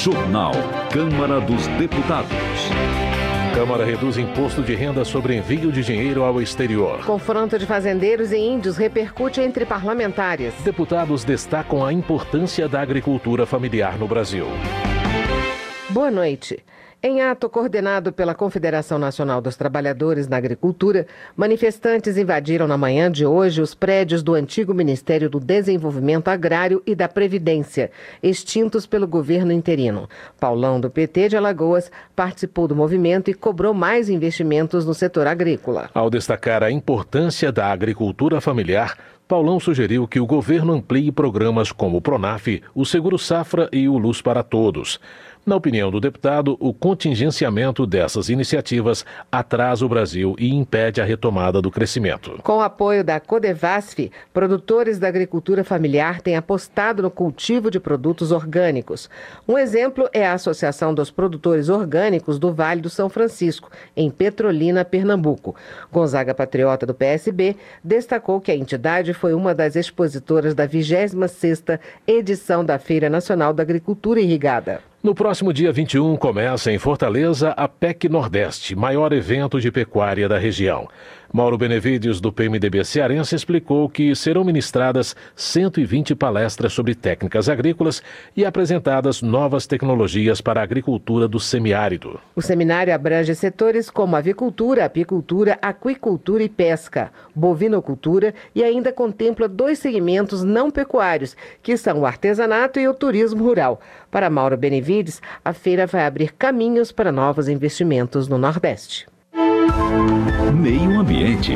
Jornal. Câmara dos Deputados. Câmara reduz imposto de renda sobre envio de dinheiro ao exterior. Confronto de fazendeiros e índios repercute entre parlamentares. Deputados destacam a importância da agricultura familiar no Brasil. Boa noite. Em ato coordenado pela Confederação Nacional dos Trabalhadores na Agricultura, manifestantes invadiram na manhã de hoje os prédios do antigo Ministério do Desenvolvimento Agrário e da Previdência, extintos pelo governo interino. Paulão, do PT de Alagoas, participou do movimento e cobrou mais investimentos no setor agrícola. Ao destacar a importância da agricultura familiar, Paulão sugeriu que o governo amplie programas como o Pronaf, o Seguro Safra e o Luz para Todos. Na opinião do deputado, o contingenciamento dessas iniciativas atrasa o Brasil e impede a retomada do crescimento. Com o apoio da Codevasf, produtores da agricultura familiar têm apostado no cultivo de produtos orgânicos. Um exemplo é a Associação dos Produtores Orgânicos do Vale do São Francisco, em Petrolina, Pernambuco. Gonzaga Patriota, do PSB, destacou que a entidade foi uma das expositoras da 26ª edição da Feira Nacional da Agricultura Irrigada. No próximo dia 21, começa em Fortaleza a PEC Nordeste, maior evento de pecuária da região. Mauro Benevides, do PMDB cearense, explicou que serão ministradas 120 palestras sobre técnicas agrícolas e apresentadas novas tecnologias para a agricultura do semiárido. O seminário abrange setores como avicultura, apicultura, aquicultura e pesca, bovinocultura e ainda contempla 2 segmentos não pecuários, que são o artesanato e o turismo rural. Para Mauro Benevides, a feira vai abrir caminhos para novos investimentos no Nordeste. Meio Ambiente.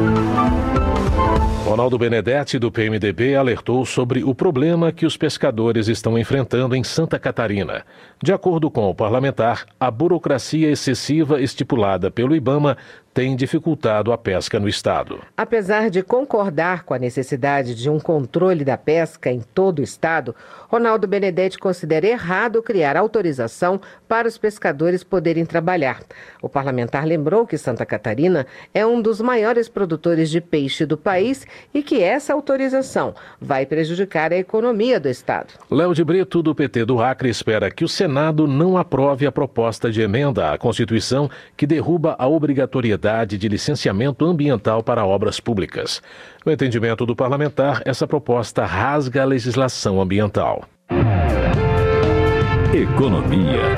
Ronaldo Benedetti, do PMDB, alertou sobre o problema que os pescadores estão enfrentando em Santa Catarina. De acordo com o parlamentar, a burocracia excessiva estipulada pelo IBAMA tem dificultado a pesca no estado. Apesar de concordar com a necessidade de um controle da pesca em todo o estado, Ronaldo Benedetti considera errado criar autorização para os pescadores poderem trabalhar. O parlamentar lembrou que Santa Catarina é um dos maiores produtores de peixe do país e que essa autorização vai prejudicar a economia do estado. Léo de Brito, do PT do Acre, espera que o Senado não aprove a proposta de emenda à Constituição que derruba a obrigatoriedade de licenciamento ambiental para obras públicas. No entendimento do parlamentar, essa proposta rasga a legislação ambiental. Economia.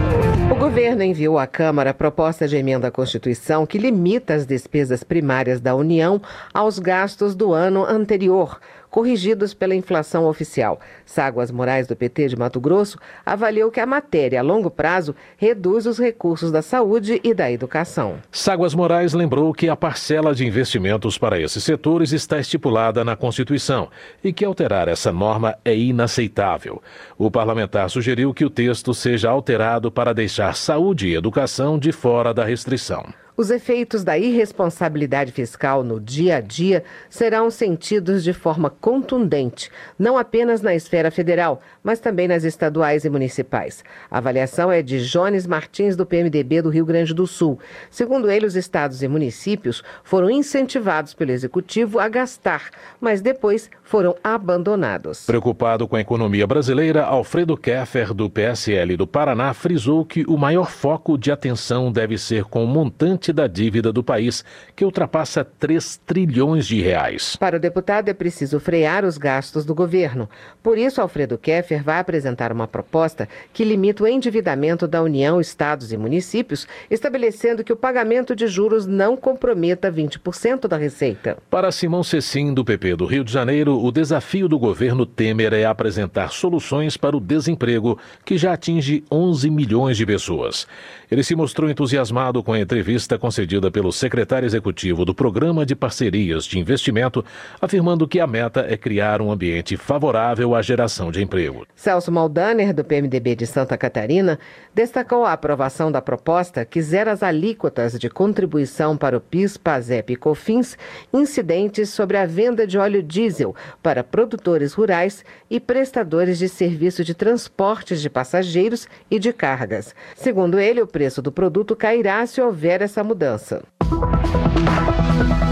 O governo enviou à Câmara a proposta de emenda à Constituição que limita as despesas primárias da União aos gastos do ano anterior, corrigidos pela inflação oficial. Ságuas Moraes, do PT de Mato Grosso, avaliou que a matéria, a longo prazo, reduz os recursos da saúde e da educação. Ságuas Moraes lembrou que a parcela de investimentos para esses setores está estipulada na Constituição e que alterar essa norma é inaceitável. O parlamentar sugeriu que o texto seja alterado para deixar saúde e educação de fora da restrição. Os efeitos da irresponsabilidade fiscal no dia a dia serão sentidos de forma contundente, não apenas na esfera federal, mas também nas estaduais e municipais. A avaliação é de Jones Martins, do PMDB do Rio Grande do Sul. Segundo ele, os estados e municípios foram incentivados pelo Executivo a gastar, mas depois foram abandonados. Preocupado com a economia brasileira, Alfredo Keffer, do PSL do Paraná, frisou que o maior foco de atenção deve ser com o montante da dívida do país, que ultrapassa 3 trilhões de reais. Para o deputado, é preciso frear os gastos do governo. Por isso, Alfredo Keffer vai apresentar uma proposta que limita o endividamento da União, estados e municípios, estabelecendo que o pagamento de juros não comprometa 20% da receita. Para Simão Cecim, do PP do Rio de Janeiro, o desafio do governo Temer é apresentar soluções para o desemprego, que já atinge 11 milhões de pessoas. Ele se mostrou entusiasmado com a entrevista concedida pelo secretário executivo do Programa de Parcerias de Investimento, afirmando que a meta é criar um ambiente favorável à geração de emprego. Celso Maldaner, do PMDB de Santa Catarina, destacou a aprovação da proposta que zera as alíquotas de contribuição para o PIS, PASEP e COFINS incidentes sobre a venda de óleo diesel para produtores rurais e prestadores de serviço de transportes de passageiros e de cargas. Segundo ele, o preço do produto cairá se houver essa mudança.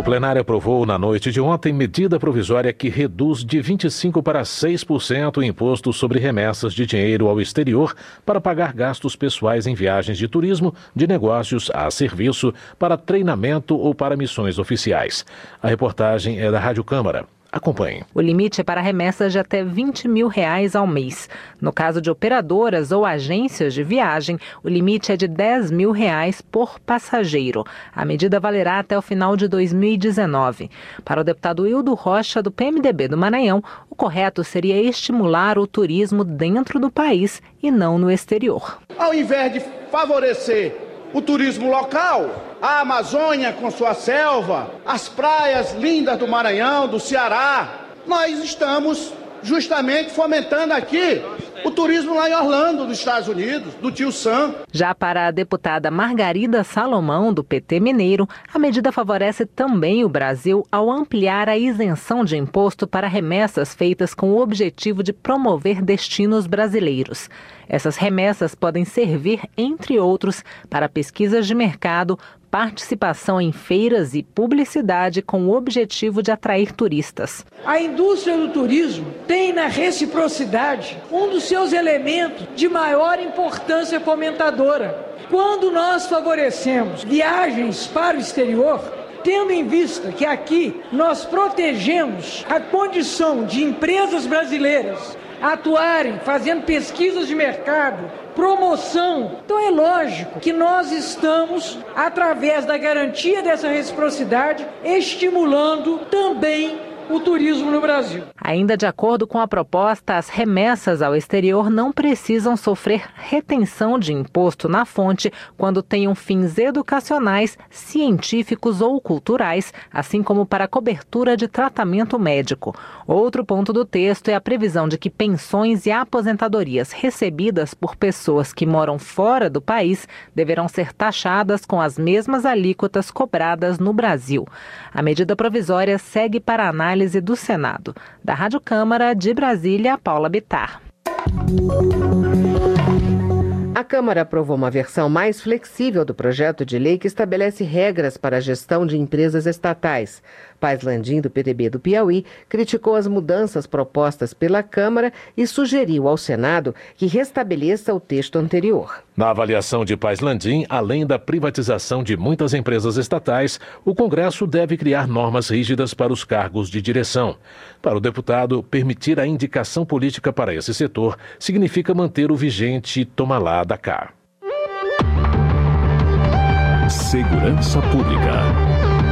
O plenário aprovou na noite de ontem medida provisória que reduz de 25% para 6% o imposto sobre remessas de dinheiro ao exterior para pagar gastos pessoais em viagens de turismo, de negócios, a serviço, para treinamento ou para missões oficiais. A reportagem é da Rádio Câmara. Acompanhe. O limite é para remessas de até R$20 mil ao mês. No caso de operadoras ou agências de viagem, o limite é de R$10 mil por passageiro. A medida valerá até o final de 2019. Para o deputado Hildo Rocha, do PMDB do Maranhão, o correto seria estimular o turismo dentro do país e não no exterior. Ao invés de favorecer o turismo local, a Amazônia com sua selva, as praias lindas do Maranhão, do Ceará, nós estamos justamente fomentando aqui o turismo lá em Orlando, nos Estados Unidos, do Tio Sam. Já para a deputada Margarida Salomão, do PT Mineiro, a medida favorece também o Brasil ao ampliar a isenção de imposto para remessas feitas com o objetivo de promover destinos brasileiros. Essas remessas podem servir, entre outros, para pesquisas de mercado, participação em feiras e publicidade com o objetivo de atrair turistas. A indústria do turismo tem na reciprocidade um dos seus elementos de maior importância fomentadora. Quando nós favorecemos viagens para o exterior, tendo em vista que aqui nós protegemos a condição de empresas brasileiras atuarem fazendo pesquisas de mercado, promoção. Então é lógico que nós estamos, através da garantia dessa reciprocidade, estimulando também o turismo no Brasil. Ainda de acordo com a proposta, as remessas ao exterior não precisam sofrer retenção de imposto na fonte quando tenham fins educacionais, científicos ou culturais, assim como para cobertura de tratamento médico. Outro ponto do texto é a previsão de que pensões e aposentadorias recebidas por pessoas que moram fora do país deverão ser taxadas com as mesmas alíquotas cobradas no Brasil. A medida provisória segue para análise do Senado. Da Rádio Câmara de Brasília, Paula Bittar. A Câmara aprovou uma versão mais flexível do projeto de lei que estabelece regras para a gestão de empresas estatais. Paz Landim, do PDB do Piauí, criticou as mudanças propostas pela Câmara e sugeriu ao Senado que restabeleça o texto anterior. Na avaliação de Paz Landim, além da privatização de muitas empresas estatais, o Congresso deve criar normas rígidas para os cargos de direção. Para o deputado, permitir a indicação política para esse setor significa manter o vigente toma lá da cá. Segurança Pública.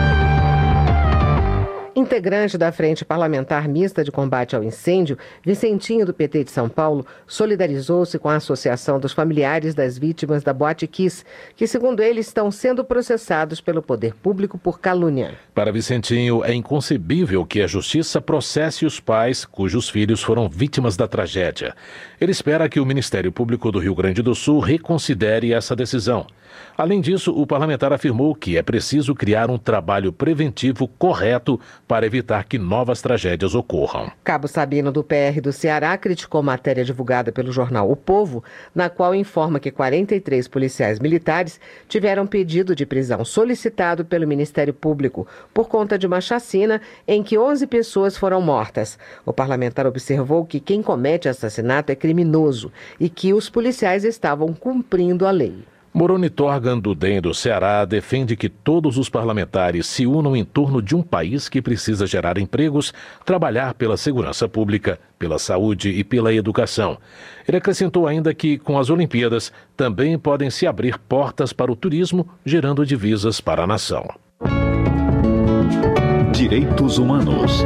Integrante da Frente Parlamentar Mista de Combate ao Incêndio, Vicentinho, do PT de São Paulo, solidarizou-se com a Associação dos Familiares das Vítimas da Boate Kiss, que, segundo ele, estão sendo processados pelo poder público por calúnia. Para Vicentinho, é inconcebível que a Justiça processe os pais cujos filhos foram vítimas da tragédia. Ele espera que o Ministério Público do Rio Grande do Sul reconsidere essa decisão. Além disso, o parlamentar afirmou que é preciso criar um trabalho preventivo correto para evitar que novas tragédias ocorram. Cabo Sabino, do PR do Ceará, criticou matéria divulgada pelo jornal O Povo, na qual informa que 43 policiais militares tiveram pedido de prisão solicitado pelo Ministério Público por conta de uma chacina em que 11 pessoas foram mortas. O parlamentar observou que quem comete assassinato é criminoso e que os policiais estavam cumprindo a lei. Moroni Torgan, do DEM do Ceará, defende que todos os parlamentares se unam em torno de um país que precisa gerar empregos, trabalhar pela segurança pública, pela saúde e pela educação. Ele acrescentou ainda que, com as Olimpíadas, também podem se abrir portas para o turismo, gerando divisas para a nação. Direitos Humanos.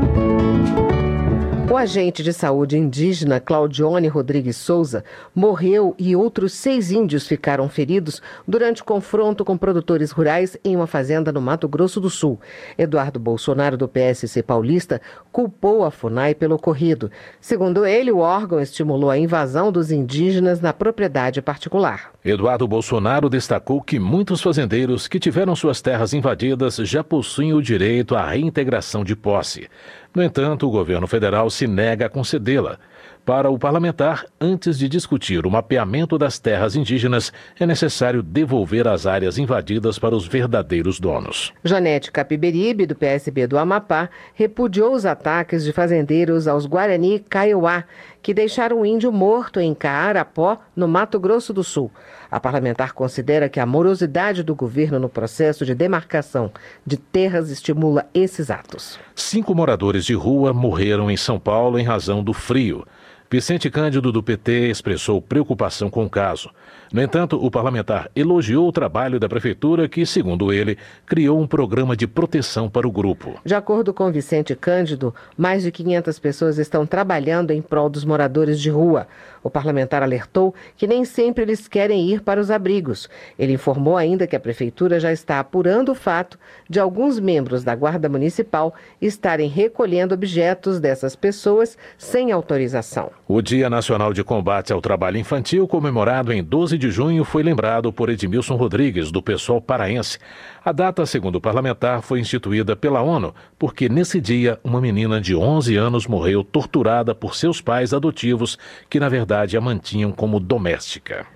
O agente de saúde indígena Claudione Rodrigues Souza morreu e outros 6 índios ficaram feridos durante confronto com produtores rurais em uma fazenda no Mato Grosso do Sul. Eduardo Bolsonaro, do PSC paulista, culpou a FUNAI pelo ocorrido. Segundo ele, o órgão estimulou a invasão dos indígenas na propriedade particular. Eduardo Bolsonaro destacou que muitos fazendeiros que tiveram suas terras invadidas já possuem o direito à reintegração de posse. No entanto, o governo federal se nega a concedê-la. Para o parlamentar, antes de discutir o mapeamento das terras indígenas, é necessário devolver as áreas invadidas para os verdadeiros donos. Janete Capiberibe, do PSB do Amapá, repudiou os ataques de fazendeiros aos Guarani Kaiowá, que deixaram um índio morto em Caarapó, no Mato Grosso do Sul. A parlamentar considera que a morosidade do governo no processo de demarcação de terras estimula esses atos. 5 moradores de rua morreram em São Paulo em razão do frio. Vicente Cândido, do PT, expressou preocupação com o caso. No entanto, o parlamentar elogiou o trabalho da prefeitura que, segundo ele, criou um programa de proteção para o grupo. De acordo com Vicente Cândido, mais de 500 pessoas estão trabalhando em prol dos moradores de rua. O parlamentar alertou que nem sempre eles querem ir para os abrigos. Ele informou ainda que a prefeitura já está apurando o fato de alguns membros da Guarda Municipal estarem recolhendo objetos dessas pessoas sem autorização. O Dia Nacional de Combate ao Trabalho Infantil, comemorado em 12 de junho, foi lembrado por Edmilson Rodrigues, do PSOL paraense. A data, segundo o parlamentar, foi instituída pela ONU, porque nesse dia uma menina de 11 anos morreu torturada por seus pais adotivos, que na verdade a mantinham como doméstica.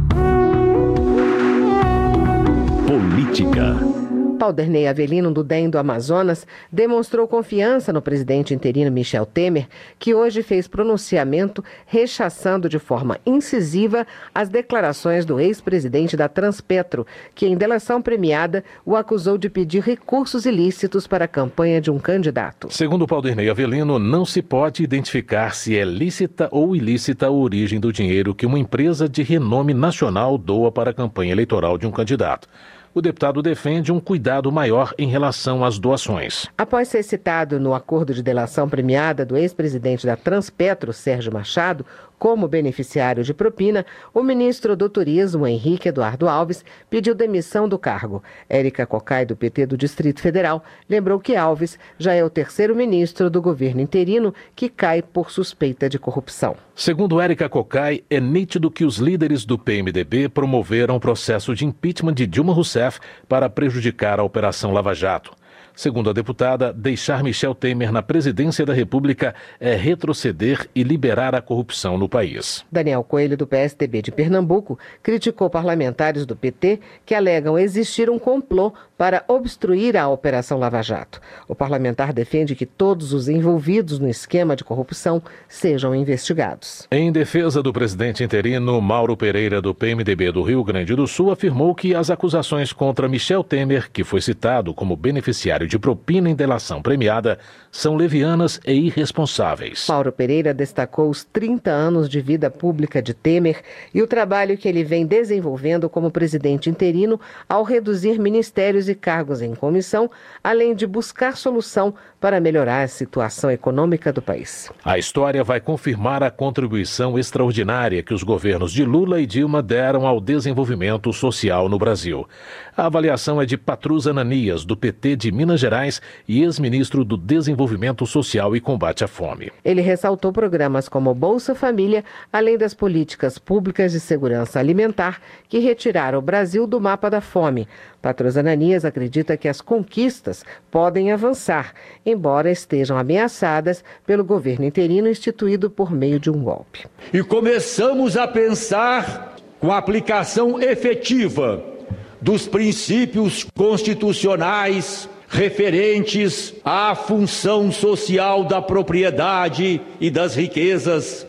Política. Paulderney Avelino, do DEM do Amazonas, demonstrou confiança no presidente interino Michel Temer, que hoje fez pronunciamento rechaçando de forma incisiva as declarações do ex-presidente da Transpetro, que em delação premiada o acusou de pedir recursos ilícitos para a campanha de um candidato. Segundo Paulderney Avelino, não se pode identificar se é lícita ou ilícita a origem do dinheiro que uma empresa de renome nacional doa para a campanha eleitoral de um candidato. O deputado defende um cuidado maior em relação às doações. Após ser citado no acordo de delação premiada do ex-presidente da Transpetro, Sérgio Machado, como beneficiário de propina, o ministro do Turismo, Henrique Eduardo Alves, pediu demissão do cargo. Érica Cocai, do PT do Distrito Federal, lembrou que Alves já é o 3º ministro do governo interino que cai por suspeita de corrupção. Segundo Érica Cocai, é nítido que os líderes do PMDB promoveram o processo de impeachment de Dilma Rousseff para prejudicar a Operação Lava Jato. Segundo a deputada, deixar Michel Temer na presidência da República é retroceder e liberar a corrupção no país. Daniel Coelho, do PSDB de Pernambuco, criticou parlamentares do PT que alegam existir um complô para obstruir a Operação Lava Jato. O parlamentar defende que todos os envolvidos no esquema de corrupção sejam investigados. Em defesa do presidente interino, Mauro Pereira, do PMDB do Rio Grande do Sul, afirmou que as acusações contra Michel Temer, que foi citado como beneficiário de propina em delação premiada, são levianas e irresponsáveis. Mauro Pereira destacou os 30 anos de vida pública de Temer e o trabalho que ele vem desenvolvendo como presidente interino ao reduzir ministérios e cargos em comissão, além de buscar solução para melhorar a situação econômica do país. A história vai confirmar a contribuição extraordinária que os governos de Lula e Dilma deram ao desenvolvimento social no Brasil. A avaliação é de Patrus Ananias, do PT de Minas Gerais e ex-ministro do Desenvolvimento Social e Combate à Fome. Ele ressaltou programas como Bolsa Família, além das políticas públicas de segurança alimentar que retiraram o Brasil do mapa da fome. Patrus Ananias acredita que as conquistas podem avançar, embora estejam ameaçadas pelo governo interino instituído por meio de um golpe. E começamos a pensar com a aplicação efetiva dos princípios constitucionais referentes à função social da propriedade e das riquezas,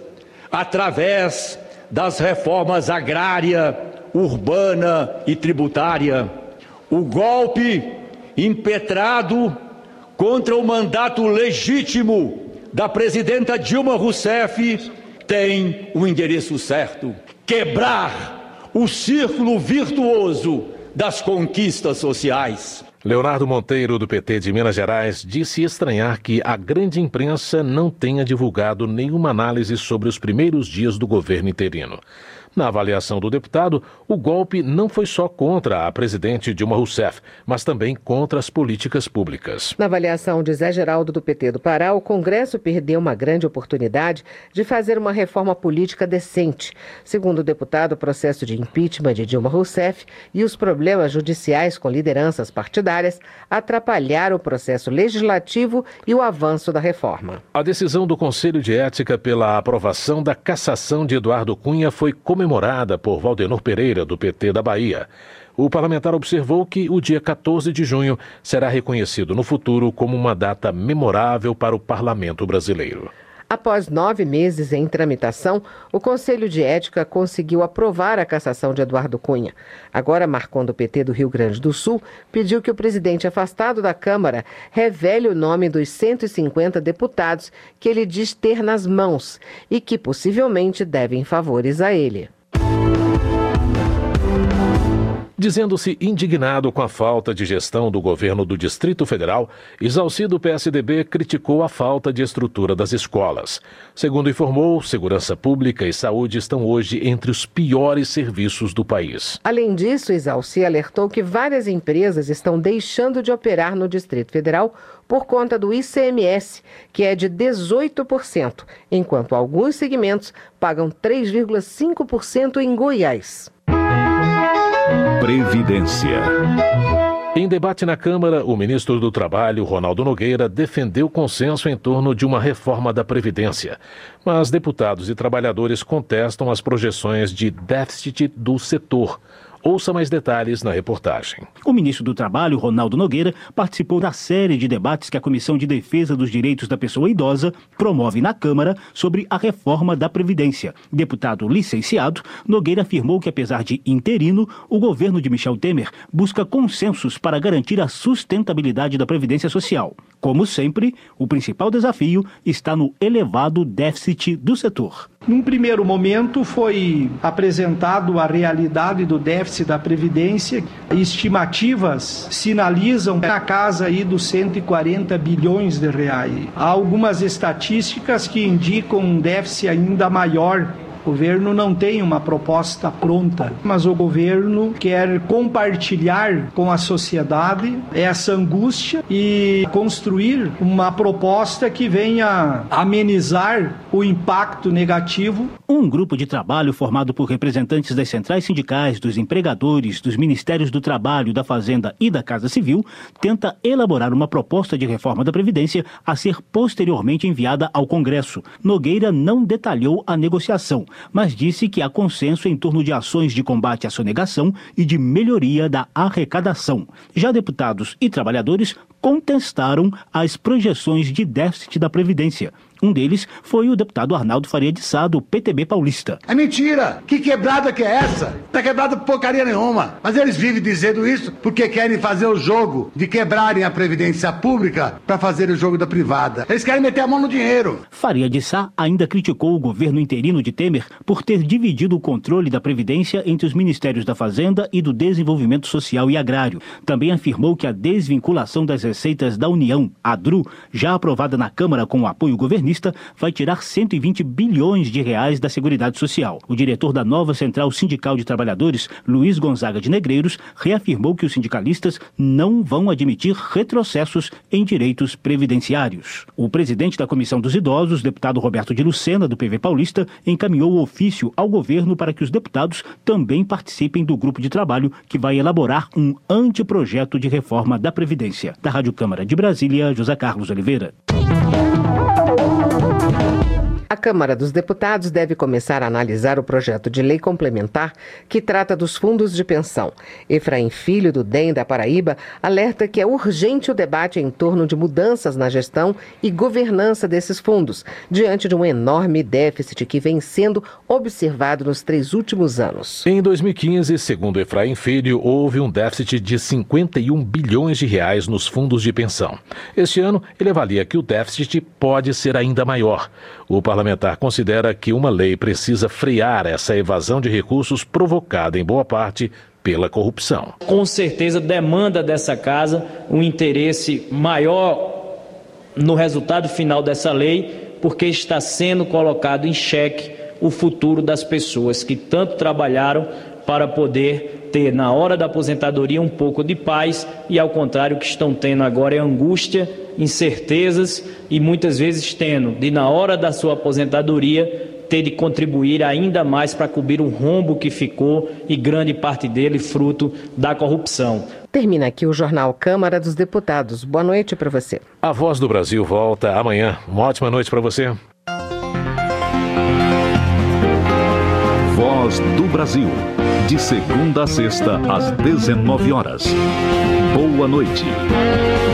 através das reformas agrária, urbana e tributária. O golpe impetrado contra o mandato legítimo da presidenta Dilma Rousseff tem o endereço certo: quebrar o círculo virtuoso das conquistas sociais. Leonardo Monteiro, do PT de Minas Gerais, disse estranhar que a grande imprensa não tenha divulgado nenhuma análise sobre os primeiros dias do governo interino. Na avaliação do deputado, o golpe não foi só contra a presidente Dilma Rousseff, mas também contra as políticas públicas. Na avaliação de Zé Geraldo do PT do Pará, o Congresso perdeu uma grande oportunidade de fazer uma reforma política decente. Segundo o deputado, o processo de impeachment de Dilma Rousseff e os problemas judiciais com lideranças partidárias atrapalharam o processo legislativo e o avanço da reforma. A decisão do Conselho de Ética pela aprovação da cassação de Eduardo Cunha foi comemorada por Valdenor Pereira, do PT da Bahia. O parlamentar observou que o dia 14 de junho será reconhecido no futuro como uma data memorável para o parlamento brasileiro. Após 9 meses em tramitação, o Conselho de Ética conseguiu aprovar a cassação de Eduardo Cunha. Agora, Marcon, do PT do Rio Grande do Sul, pediu que o presidente afastado da Câmara revele o nome dos 150 deputados que ele diz ter nas mãos e que possivelmente devem favores a ele. Dizendo-se indignado com a falta de gestão do governo do Distrito Federal, Isalci do PSDB criticou a falta de estrutura das escolas. Segundo informou, segurança pública e saúde estão hoje entre os piores serviços do país. Além disso, Isalci alertou que várias empresas estão deixando de operar no Distrito Federal por conta do ICMS, que é de 18%, enquanto alguns segmentos pagam 3,5% em Goiás. Previdência. Em debate na Câmara, o ministro do Trabalho, Ronaldo Nogueira, defendeu consenso em torno de uma reforma da Previdência. Mas deputados e trabalhadores contestam as projeções de déficit do setor. Ouça mais detalhes na reportagem. O ministro do Trabalho, Ronaldo Nogueira, participou da série de debates que a Comissão de Defesa dos Direitos da Pessoa Idosa promove na Câmara sobre a reforma da Previdência. Deputado licenciado, Nogueira afirmou que, apesar de interino, o governo de Michel Temer busca consensos para garantir a sustentabilidade da Previdência Social. Como sempre, o principal desafio está no elevado déficit do setor. Num primeiro momento foi apresentado a realidade do déficit da Previdência. Estimativas sinalizam na casa aí dos 140 bilhões de reais. Há algumas estatísticas que indicam um déficit ainda maior. O governo não tem uma proposta pronta, mas o governo quer compartilhar com a sociedade essa angústia e construir uma proposta que venha amenizar o impacto negativo. Um grupo de trabalho formado por representantes das centrais sindicais, dos empregadores, dos Ministérios do Trabalho, da Fazenda e da Casa Civil tenta elaborar uma proposta de reforma da Previdência a ser posteriormente enviada ao Congresso. Nogueira não detalhou a negociação, mas disse que há consenso em torno de ações de combate à sonegação e de melhoria da arrecadação. Já deputados e trabalhadores contestaram as projeções de déficit da Previdência. Um deles foi o deputado Arnaldo Faria de Sá, do PTB paulista. É mentira! Que quebrada que é essa? Não tá quebrada porcaria nenhuma. Mas eles vivem dizendo isso porque querem fazer o jogo de quebrarem a Previdência Pública para fazer o jogo da privada. Eles querem meter a mão no dinheiro. Faria de Sá ainda criticou o governo interino de Temer por ter dividido o controle da Previdência entre os Ministérios da Fazenda e do Desenvolvimento Social e Agrário. Também afirmou que a desvinculação das receitas da União, a DRU, já aprovada na Câmara com o apoio governista, vai tirar 120 bilhões de reais da Seguridade Social. O diretor da nova Central Sindical de Trabalhadores, Luiz Gonzaga de Negreiros, reafirmou que os sindicalistas não vão admitir retrocessos em direitos previdenciários. O presidente da Comissão dos Idosos, deputado Roberto de Lucena, do PV Paulista, encaminhou o ofício ao governo para que os deputados também participem do grupo de trabalho que vai elaborar um anteprojeto de reforma da Previdência. Da Rádio Câmara de Brasília, José Carlos Oliveira. A Câmara dos Deputados deve começar a analisar o projeto de lei complementar que trata dos fundos de pensão. Efraim Filho, do DEM da Paraíba, alerta que é urgente o debate em torno de mudanças na gestão e governança desses fundos, diante de um enorme déficit que vem sendo observado nos 3 últimos anos. Em 2015, segundo Efraim Filho, houve um déficit de 51 bilhões de reais nos fundos de pensão. Este ano, ele avalia que o déficit pode ser ainda maior. O parlamentar considera que uma lei precisa frear essa evasão de recursos provocada, em boa parte, pela corrupção. Com certeza demanda dessa casa um interesse maior no resultado final dessa lei, porque está sendo colocado em xeque o futuro das pessoas que tanto trabalharam para poder ter, na hora da aposentadoria, um pouco de paz, e ao contrário, o que estão tendo agora é angústia, incertezas e muitas vezes tendo de, na hora da sua aposentadoria, ter de contribuir ainda mais para cobrir um rombo que ficou, e grande parte dele fruto da corrupção. Termina aqui o Jornal Câmara dos Deputados. Boa noite para você. A Voz do Brasil volta amanhã. Uma ótima noite para você. Voz do Brasil. De segunda a sexta, às 19 horas. Boa noite.